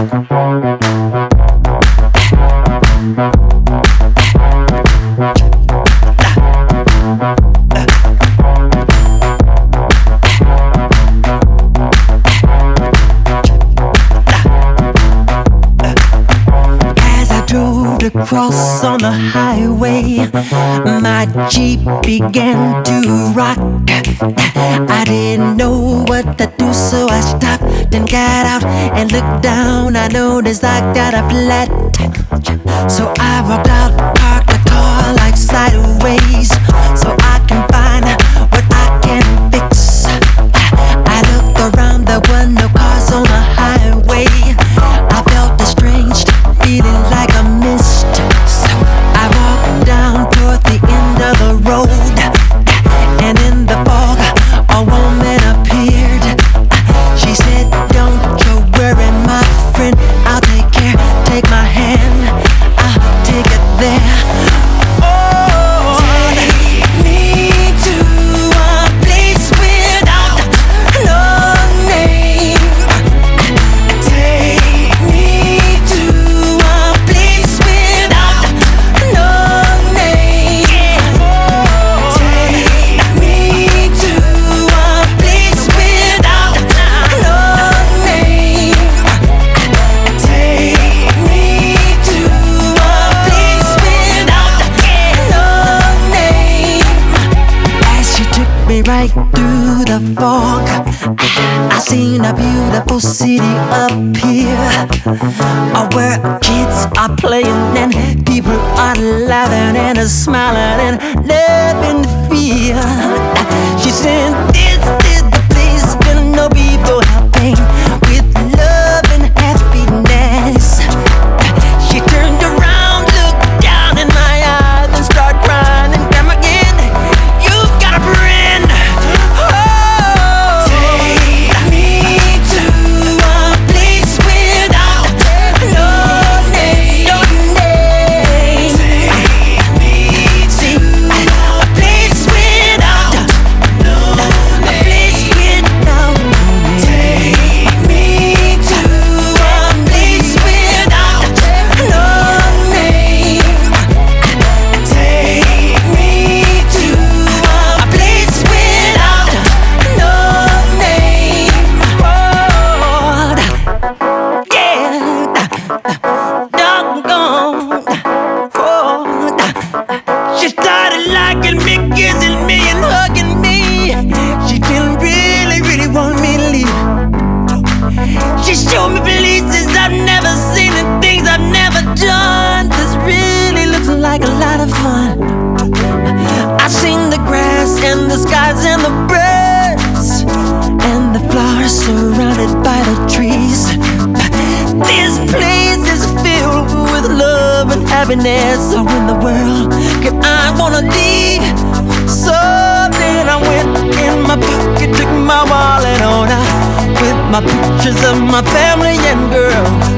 Across on the highway, my Jeep began to rock. I didn't know what to do, so I stopped, then got out and looked down. I noticed I got a flat, so I walked out, parked the car like sideways, so I can find what I can fix. I looked around, there were no cars on the highway. I felt a strange feeling like a mist. So I walked down toward the end of the road, and in the fog a woman appeared. She said, "Don't you worry, my friend, I'll take care. Take my hand, I'll take it there." Oh, take me to a place without no name. Take me to a place without no name. Take me to a place without no name. Take me to a place without no name. As she took me right through the fog, I seen a beautiful city up here, where kids are playing and people are laughing and smiling and loving fear. She said, "This is the place where no people helping with love and happiness." She turned around, looked down in my eyes and started crying and come again. "You've got a friend." Oh, take me to a place without no name. No name. Take me to a place without no name. A place without no name. Take me to a place without no name. Take me to a place without no name. Oh, yeah, doggone. Oh, she started liking me, kissing me, and hugging me. She didn't really want me to leave. She showed me places I've never seen and things I've never done. This really looks like a lot of fun. I seen the grass and the skies and the birds and the flowers surrounded by the trees. This place is filled with love and happiness. So in the world could I wanna leave? So then I went in my pocket, took my wallet on out with my pictures of my family and girl.